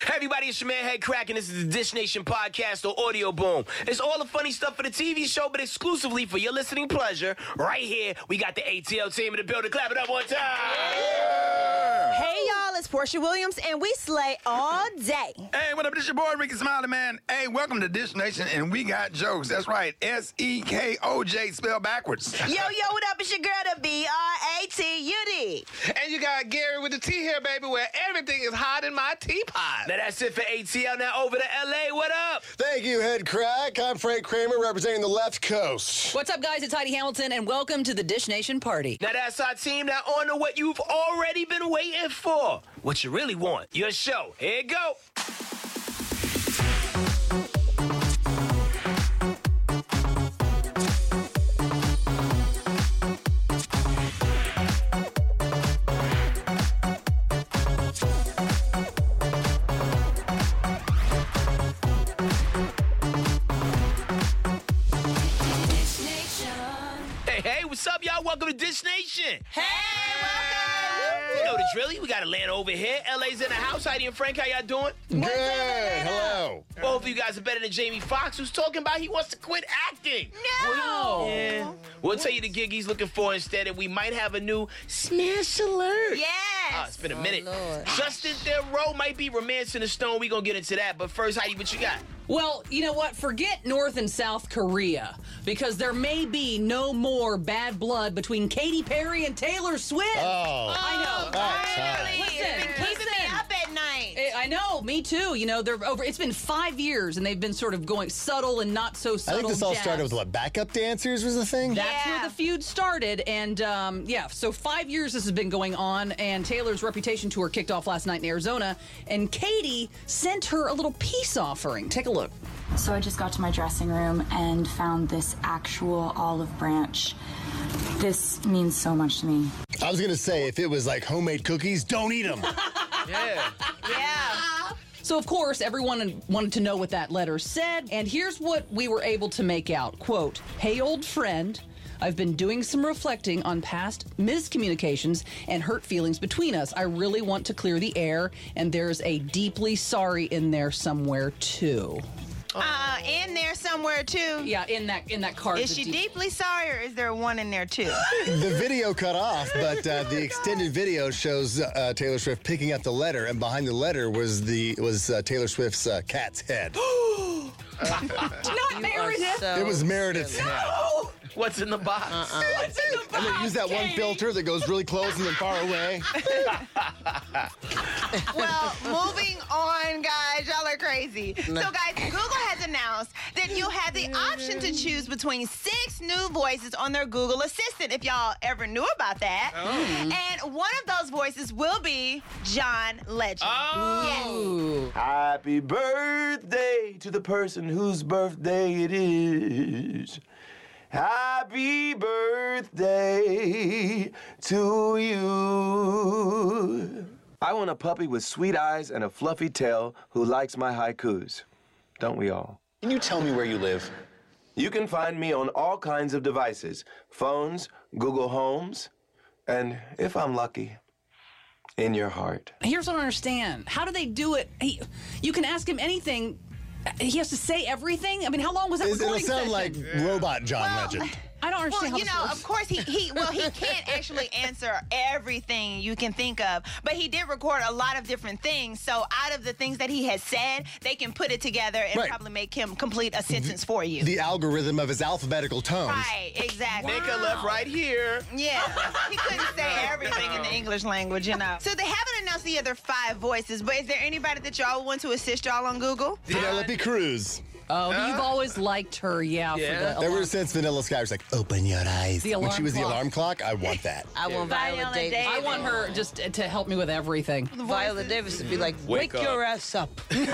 Hey everybody, it's your man Head Crack, and this is the Dish Nation podcast or Audio Boom. It's all the funny stuff for the TV show, but exclusively for your listening pleasure. Right here, we got the ATL team in the building. Clap it up one time. Yeah. Hey y'all, it's Portia Williams, and we slay all day. Hey, what up? This your boy Ricky Smiley, man. Hey, welcome to Dish Nation, and we got jokes. That's right, SEKOJ spelled backwards. Yo, what up? It's your girl, the BRATUD. And you got Gary with the T here, baby, where everything is hot in my teapot. Now that's it for ATL. Now over to LA. What up? Thank you, Head Crack. I'm Frank Kramer, representing the left coast. What's up, guys? It's Heidi Hamilton, and welcome to the Dish Nation party. Now that's our team. Now on to what you've already been waiting for. What you really want. Your show. Here you go. Hey, what's up, y'all? Welcome to Dish Nation. Hey, welcome. You know the drill. We got to land over here. LA's in the house. Heidi and Frank, how y'all doing? Good. Hello. Both of you guys are better than Jamie Foxx, who's talking about he wants to quit acting. No. Yeah. We'll tell you the gig he's looking for instead, and we might have a new smash alert. Yes. It's been a minute. Lord. Justin Theroux might be romancing the stone. We gonna get into that. But first, Heidi, what you got? Well, you know what? Forget North and South Korea, because there may be no more bad blood between Katy Perry and Taylor Swift. Oh. I know. Finally. Listen, It's been keeping me up at night. I know, me too. You know, they're over. It's been 5 years, and they've been sort of going subtle and not so I subtle. think this all jabs. started with what, backup dancers was the thing? That's Yeah. where the feud started, and so 5 years this has been going on, and Taylor's Reputation tour kicked off last night in Arizona, and Katy sent her a little peace offering. Take a look. So I just got to my dressing room and found this actual olive branch. This means so much to me. I was going to say, if it was like homemade cookies, don't eat them. Yeah. Yeah. So, of course, everyone wanted to know what that letter said, and here's what we were able to make out. Quote, "Hey, old friend, I've been doing some reflecting on past miscommunications and hurt feelings between us. I really want to clear the air, and there's a deeply sorry in there somewhere, too." In there somewhere, too. Yeah, in that card. Is she deeply sorry, or is there one in there, too? The video cut off, but the extended video shows Taylor Swift picking up the letter, and behind the letter was Taylor Swift's cat's head. Not Meredith. It was Meredith's head. What's in the box? What's in the box? And they use that one filter that goes really close and then far away. Well, moving on, guys. Y'all are crazy. So, guys, Google has announced that you'll have the option to choose between 6 new voices on their Google Assistant, if y'all ever knew about that. And one of those voices will be John Legend. Yes. Happy birthday to the person whose birthday it is. Happy birthday to you. I want a puppy with sweet eyes and a fluffy tail who likes my haikus. Don't we all? Can you tell me where you live? You can find me on all kinds of devices. Phones, Google Homes, and if I'm lucky, in your heart. Here's what I don't understand. How do they do it? You can ask him anything. He has to say everything? I mean, how long was that It'll recording sound session? like robot John Legend. I don't understand Well, how you this know, works. of course, he can't actually answer everything you can think of, but he did record a lot of different things. So out of the things that he has said, they can put it together and Right. probably make him complete a sentence for you. The algorithm of his alphabetical tones. Right, exactly. Make a left right here. Yeah, he couldn't say everything in the English language, you know. So they haven't announced the other 5 voices, but is there anybody that y'all want to assist y'all on Google? Penelope Cruz. Oh, you've always liked her, Yeah. For the Ever alarm. since Vanilla Sky was like, open your eyes. The When she alarm was the clock. alarm clock, I want that. I want Viola Davis. I want her just to help me with everything. Viola Davis to be like, Wake wake your up. ass up.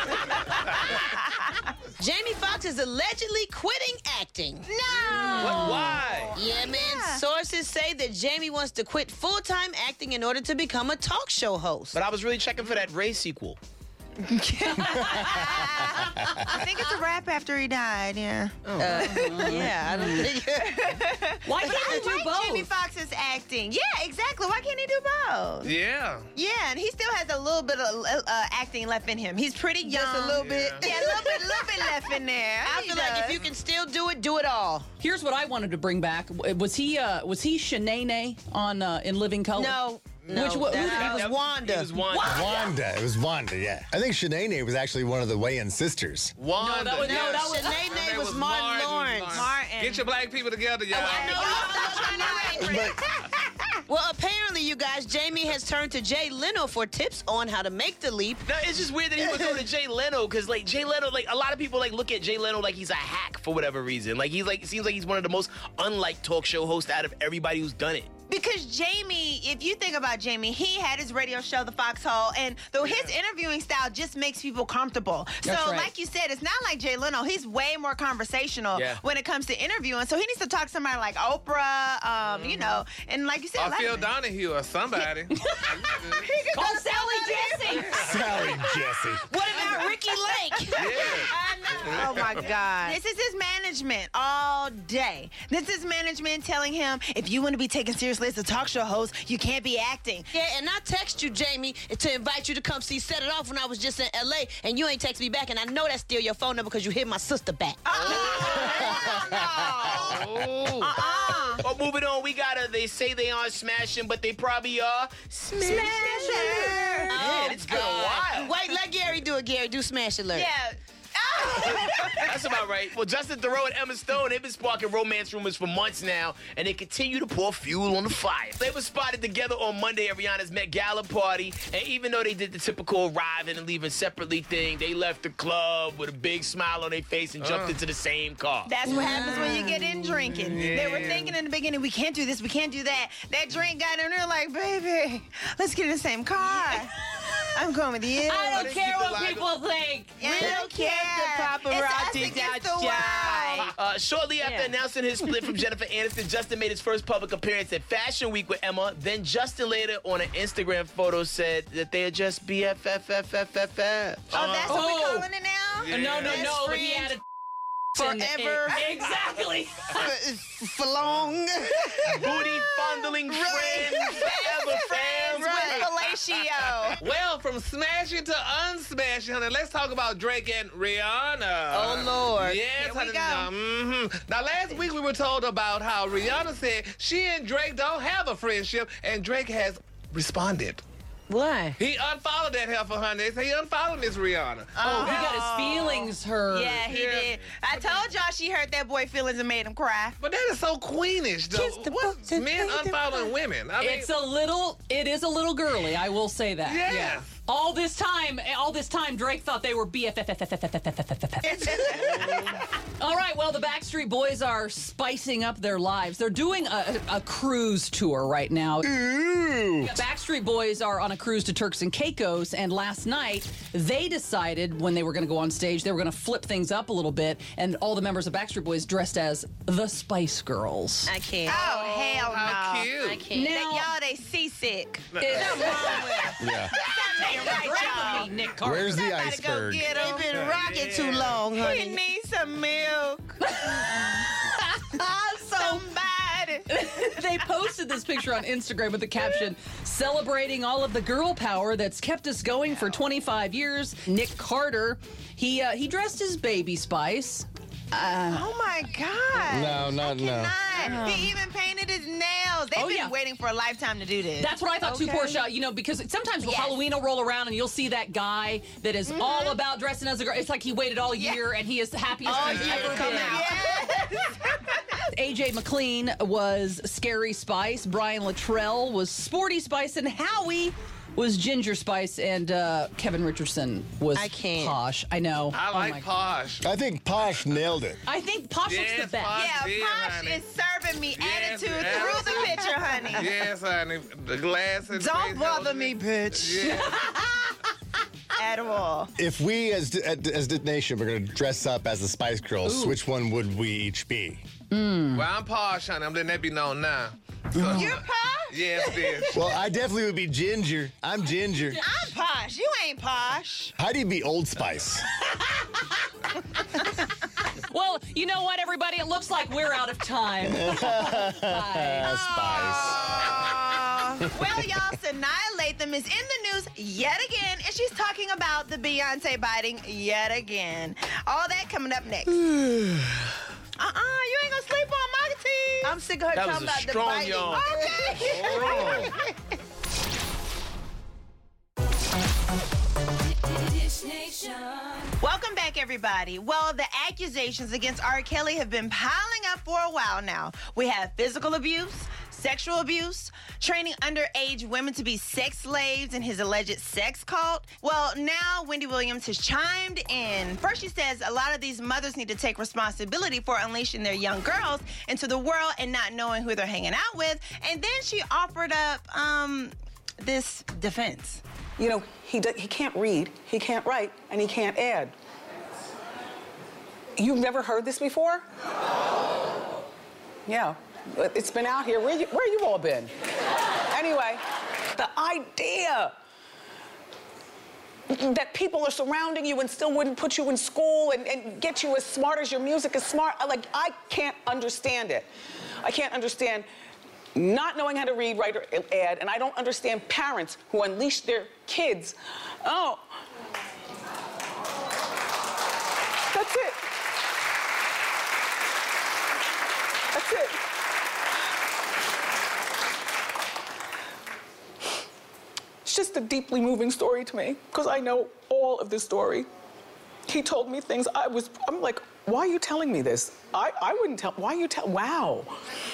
Jamie Foxx is allegedly quitting acting. No. Why? Yeah, man. Sources say that Jamie wants to quit full-time acting in order to become a talk show host. But I was really checking for that Ray sequel. I think it's a wrap after he died, yeah. Yeah, I don't think. Why can't I you do like both? Jamie Foxx's acting. Yeah, exactly. Why can't he do both? Yeah. Yeah, and he still has a little bit of acting left in him. He's pretty young. Just a little bit. Yeah, a little bit left in there. I feel like if you can still do it all. Here's what I wanted to bring back. Was he Shanae on in Living Color? No. Who it was Wanda. It was Wanda. Wanda. It was Wanda, yeah. I think Shanae was actually one of the Wayans sisters. Wanda. that was- no, that was- Shanae was Martin Lawrence. Martin. Get your black people together, y'all. Well, apparently, you guys, Jamie has turned to Jay Leno for tips on how to make the leap. No, it's just weird that he would go to Jay Leno because, like, Jay Leno, like, a lot of people like look at Jay Leno like he's a hack for whatever reason. Like, he's like, it seems like he's one of the most unliked talk show hosts out of everybody who's done it. Because Jamie, if you think about Jamie, he had his radio show, The Foxhole, and his interviewing style just makes people comfortable. That's so, right. like you said, it's not like Jay Leno. He's way more conversational when it comes to interviewing. So he needs to talk to somebody like Oprah, you know, and like you said, Or Phil Donahue or somebody. Call Sally Jesse. Sally Jesse. What about Ricky Lake? Oh my God. This is his management all day. This is management telling him, if you want to be taken seriously as a talk show host, you can't be acting. Yeah, and I text you, Jamie, to invite you to come see Set It Off when I was just in L.A., and you ain't text me back, and I know that's still your phone number because you hit my sister back. Well, moving on, we got they say they aren't smashing, but they probably are. Smasher. Yeah, it's been a while. Wait, let Gary do it, Gary. Do Smash Alert. Yeah. That's about right. Well, Justin Theroux and Emma Stone, they've been sparking romance rumors for months now, and they continue to pour fuel on the fire. They were spotted together on Monday at Rihanna's Met Gala party, and even though they did the typical arriving and leaving separately thing, they left the club with a big smile on their face and jumped into the same car. That's what happens when you get in drinking. They were thinking in the beginning, we can't do this, we can't do that. That drink got in there like, baby, let's get in the same car. I'm going with you. I don't care what people think. I don't care. paparazzi It's us against the world. Shortly after announcing his split from Jennifer Aniston, Justin made his first public appearance at Fashion Week with Emma. Then Justin later on an Instagram photo said that they are just BFFFFFF. Oh, that's what we're calling it now? No, but he friends added forever. Exactly. For long. Booty fondling friends, forever friends. With fellatio. Well, from smashing to unsmashing, honey, let's talk about Drake and Rihanna. Oh, Lord. Yes, Here we honey. go. Now, last week we were told about how Rihanna said she and Drake don't have a friendship, and Drake has responded. Why? He unfollowed that heifer, honey. He unfollowed Miss Rihanna. Oh, he got his feelings hurt. Yeah, he did. I told y'all she hurt that boy feelings and made him cry. But that is so queenish, though. Kiss the What? boots and Men play the unfollowing women. I mean, It is a little girly, I will say that. Yes. Yeah. All this time, Drake thought they were BFF. All right, well, the Backstreet Boys are spicing up their lives. They're doing a cruise tour right now. Ooh. Backstreet Boys are on a cruise to Turks and Caicos, and last night they decided when they were going to go on stage, they were going to flip things up a little bit, and all the members of Backstreet Boys dressed as the Spice Girls. I can't. Oh, hell no. how cute. I can't. Y'all, they seasick. Yeah. Right, y'all. Nick Carter. Where's the Somebody iceberg? Go get They've 'em. been rocking too long, He honey. needs some milk. Somebody. They posted this picture on Instagram with the caption, celebrating all of the girl power that's kept us going for 25 years. Nick Carter, he dressed as Baby Spice. Oh my God. No. He even painted his nails. They've been waiting for a lifetime to do this. That's what I thought too, Portia. You know, because sometimes Halloween will roll around and you'll see that guy that is all about dressing as a girl. It's like he waited all year and he is the happiest he's ever been. AJ McLean was Scary Spice. Brian Luttrell was Sporty Spice. And Howie was Ginger Spice. And Kevin Richardson was Posh. I know. I like Posh. I think Posh nailed it. I think Posh looks the best. Posh did, Posh honey. is serving me attitude Yes, through the picture, honey. Yes, honey. The glasses. Don't bother me, bitch. Yeah. At all. If we, as the nation, were going to dress up as the Spice Girls, which one would we each be? Well, I'm Posh, honey. I'm letting that be known now. So, You're Posh? Yes, bitch. Well, I definitely would be Ginger. I'm Ginger. I'm posh. You ain't posh. Heidi'd be Old Spice. Well, you know what, everybody? It looks like we're out of time. Bye. Spice. Well, y'all, Sanaa Lathan is in the news yet again, and she's talking about the Beyonce biting yet again. All that coming up next. You ain't gonna sleep on my team. I'm sick of her That talking was a about the strong biting. yawn. Okay. Welcome back, everybody. Well, the accusations against R. Kelly have been piling up for a while now. We have physical abuse, sexual abuse, training underage women to be sex slaves in his alleged sex cult. Well, now Wendy Williams has chimed in. First, she says a lot of these mothers need to take responsibility for unleashing their young girls into the world and not knowing who they're hanging out with. And then she offered up this defense. You know, he can't read, he can't write, and he can't add. You've never heard this before? Yeah, it's been out here. Where you all been? Anyway, the idea that people are surrounding you and still wouldn't put you in school and get you as smart as your music is smart, I can't understand it. I can't understand not knowing how to read, write, or add, and I don't understand parents who unleash their kids. Oh. That's it. That's it. It's just a deeply moving story to me, because I know all of this story. He told me things I'm like, why are you telling me this? I wouldn't tell, why are you wow.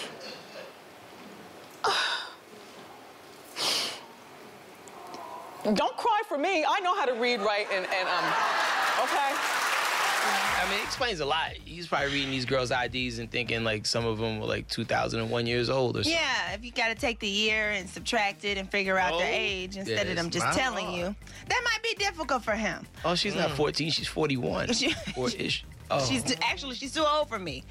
Don't cry for me. I know how to read, write, and okay? I mean, it explains a lot. He's probably reading these girls' IDs and thinking like some of them were like 2001 years old or something. Yeah, if you got to take the year and subtract it and figure out their age instead of them just telling you. That might be difficult for him. Oh, she's not 14, she's 41. Or ish. Oh. She's too old for me.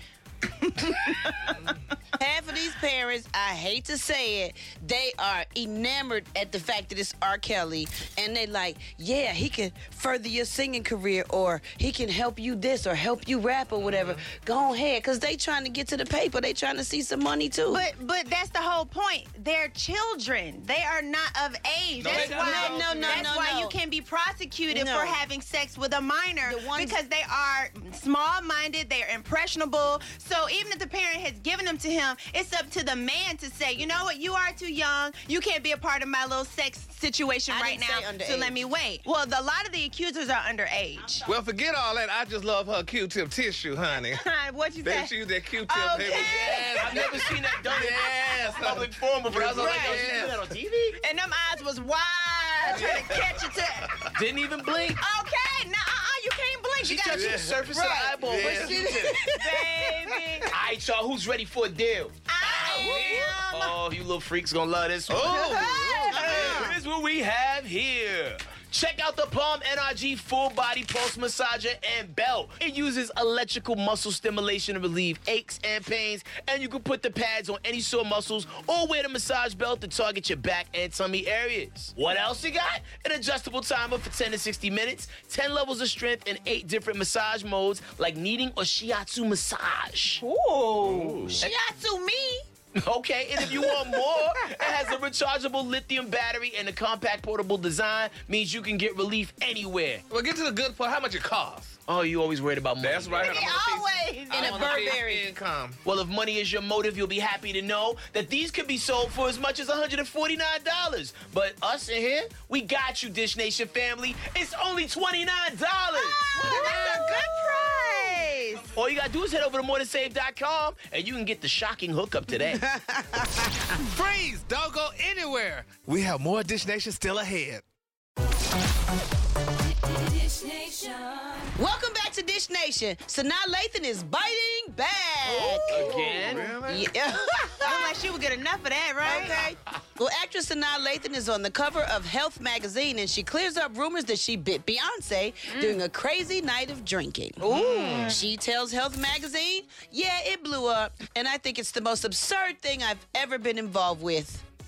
Half of these parents, I hate to say it, they are enamored at the fact that it's R. Kelly, and they like, yeah, he can further your singing career, or he can help you this, or help you rap, or whatever. Go ahead, because they trying to get to the paper. They trying to see some money, too. But that's the whole point. They're children. They are not of age. That's why you can be prosecuted for having sex with a minor, because they are small-minded, they are impressionable. So even if the parent has given them to him, it's up to the man to say, you know what, you are too young. You can't be a part of my little sex situation right now, so let me wait. Well, a lot of the accusers are underage. Well, forget all that. I just love her Q-tip tissue, honey. What you say? She used that Q-tip. Okay. Yes, I've never seen that done in public forum before. I was like, oh, she did that on TV? And them eyes was wide, trying to catch it. Didn't even blink. Okay, you can't blink. She You gotta touched the surface of the eyeball. Yeah. baby. All right, y'all, who's ready for a deal? I am. Oh, you little freaks gonna love this one. Here's what we have here. Check out the Palm NRG Full Body Pulse Massager and Belt. It uses electrical muscle stimulation to relieve aches and pains, and you can put the pads on any sore muscles or wear the massage belt to target your back and tummy areas. What else you got? An adjustable timer for 10 to 60 minutes, 10 levels of strength, and 8 different massage modes like kneading or shiatsu massage. Ooh. Shiatsu me. Okay, and if you want more, it has a rechargeable lithium battery, and the compact portable design means you can get relief anywhere. Well, get to the good part. How much it costs? Oh, you always worried about money. That's right. Always. In a Burberry. Income. Well, if money is your motive, you'll be happy to know that these could be sold for as much as $149. But us in here, we got you, Dish Nation family. It's only $29. That's a good price. All you gotta do is head over to morningsave.com and you can get the shocking hookup today. Freeze! Don't go anywhere. We have more Dish Nation still ahead. Dish Nation. Welcome back to Dish Nation. Sanaa Lathan is biting back. Again? Really? Yeah. Look like she would get enough of that, right? Okay. Well, actress Sanaa Lathan is on the cover of Health magazine, and she clears up rumors that she bit Beyonce during a crazy night of drinking. Ooh. She tells Health magazine, yeah, it blew up, and I think it's the most absurd thing I've ever been involved with.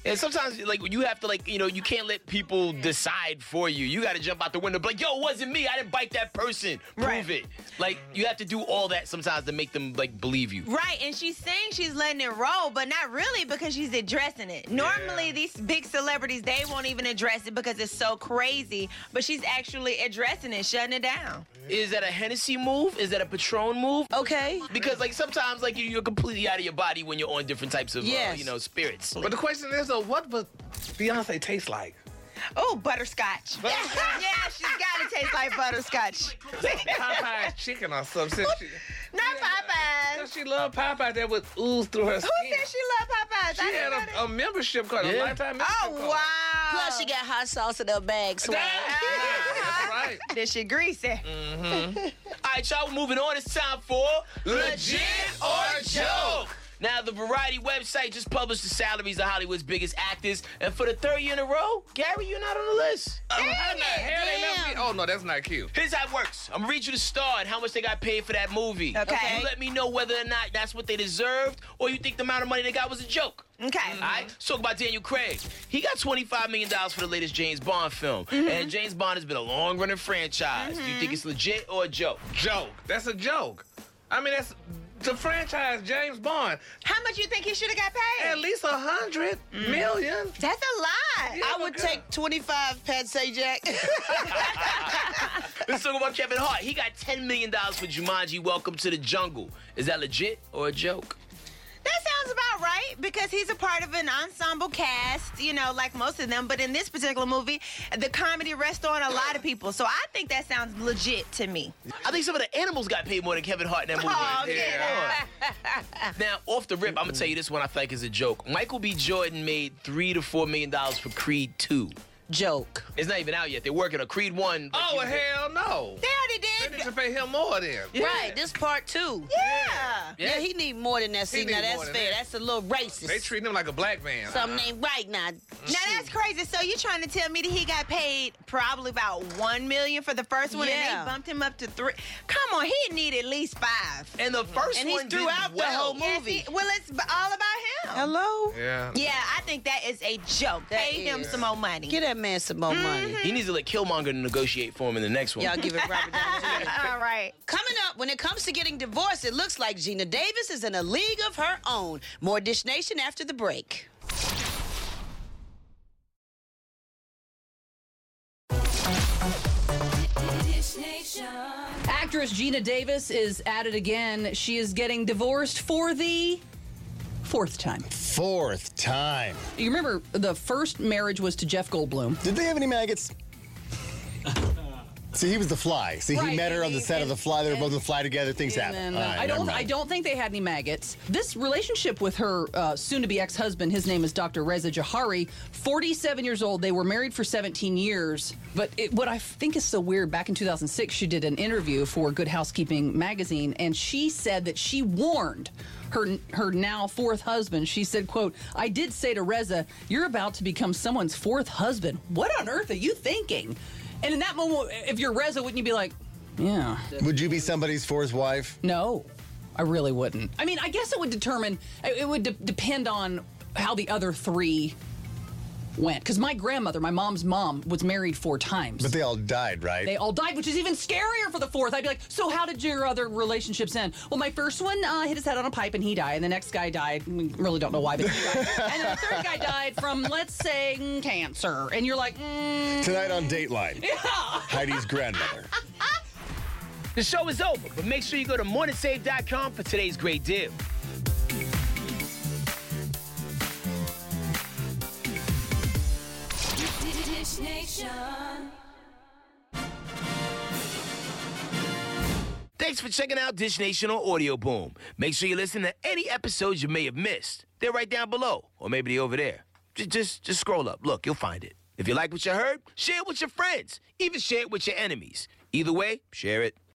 And sometimes, like, you have to, like, you know, you can't let people decide for you. You got to jump out the window, be like, yo, it wasn't me. I didn't bite that person. Prove it. Like, you have to do all that sometimes to make them, like, believe you. Right, and she's saying she's letting it roll, but not really because she's addressing it. Normally, these big celebrities, they won't even address it because it's so crazy, but she's actually addressing it, shutting it down. Is that a Hennessy move? Is that a Patron move? Okay. Because, like, sometimes, like, you're completely out of your body when you're on different types of, Yes. you know, spirits. But the question is, though, what would Beyonce taste like? Oh, butterscotch. Yeah, she's got to taste like butterscotch. Popeye's chicken or something. Not Popeyes. She loved Popeye that would ooze through her skin. Who said she loved Popeyes? She had a membership card, a lifetime membership card. Oh, wow. Plus, she got hot sauce in her bag, swag. That's right. This shit greasy. All right, y'all, we're moving on. It's time for Legit or Joke. Now, the Variety website just published the salaries of Hollywood's biggest actors, and for the third year in a row, Gary, you're not on the list. Oh, no, that's not cute. Here's how it works. I'm gonna read you the star and how much they got paid for that movie. Okay. You let me know whether or not that's what they deserved, or you think the amount of money they got was a joke. Okay. All right, let's talk about Daniel Craig. He got $25 million for the latest James Bond film. And James Bond has been a long-running franchise. Do you think it's legit or a joke? Joke. That's a joke. I mean, that's the franchise, James Bond. How much you think he should have got paid? At least $100 million. That's a lot. Yeah, I would take 25, Pat Sajak. Let's talk about Kevin Hart. He got $10 million for Jumanji, Welcome to the Jungle. Is that legit or a joke? That sounds about right because he's a part of an ensemble cast, you know, like most of them. But in this particular movie, the comedy rests on a lot of people. So I think that sounds legit to me. I think some of the animals got paid more than Kevin Hart in that movie. Oh, yeah. Now, off the rip, I'm going to tell you this one I think is a joke. Michael B. Jordan made $3 to $4 million for Creed 2. Joke. It's not even out yet. They're working on Creed 1. Oh, well, hell no. They already did. They need to pay him more then. Right, this part 2. Yeah. Yeah, he need more than that. See, now need that's more than fair. that. That's a little racist. They treat him like a black man. Something ain't right now. Now that's crazy. So you're trying to tell me that he got paid probably about $1 million for the first one, and Yeah. they bumped him up to 3? Come on, he need at least 5. And the first And he's one did throughout the well. whole movie. Well, it's all about him. Hello? Yeah. Yeah, I think that is a joke. That Pay him is. some more money. Get that man some more money. He needs to let Killmonger to negotiate for him in the next one. Y'all give it Robert Downey Jr. All right. Coming up, when it comes to getting divorced, it looks like Gina Davis is in a league of her own. More Dish Nation after the break. Actress Gina Davis is at it again. She is getting divorced for the 4th time. 4th time. You remember the first marriage was to Jeff Goldblum. Did they have any maggots? See, he was the Fly. See, Right, he met her on the set of The Fly. They were both on The Fly together. Things happen. And, All right, I never don't. mind. I don't think they had any maggots. This relationship with her soon-to-be ex-husband, his name is Dr. Reza Johari, 47 years old. They were married for 17 years. But what I think is so weird, back in 2006, she did an interview for Good Housekeeping magazine, and she said that she warned her now 4th husband. She said, quote, "I did say to Reza, you're about to become someone's 4th husband. What on earth are you thinking?" And in that moment, if you're Reza, wouldn't you be like, yeah. Would you be somebody's 4th wife? No, I really wouldn't. I mean, I guess it would depend on how the other 3 went. Because my grandmother, my mom's mom, was married 4 times. But they all died, right? They all died, which is even scarier for the 4th. I'd be like, so how did your other relationships end? Well, my first one hit his head on a pipe and he died. And the next guy died. We really don't know why, but he died. And then the 3rd guy died from, let's say, cancer. And you're like, Tonight on Dateline. Yeah. Heidi's grandmother. The show is over, but make sure you go to morningsave.com for today's great deal. Dish Nation. Thanks for checking out Dish Nation on Audio Boom. Make sure you listen to any episodes you may have missed. They're right down below, or maybe they're over there. Just scroll up. Look, you'll find it. If you like what you heard, share it with your friends. Even share it with your enemies. Either way, share it.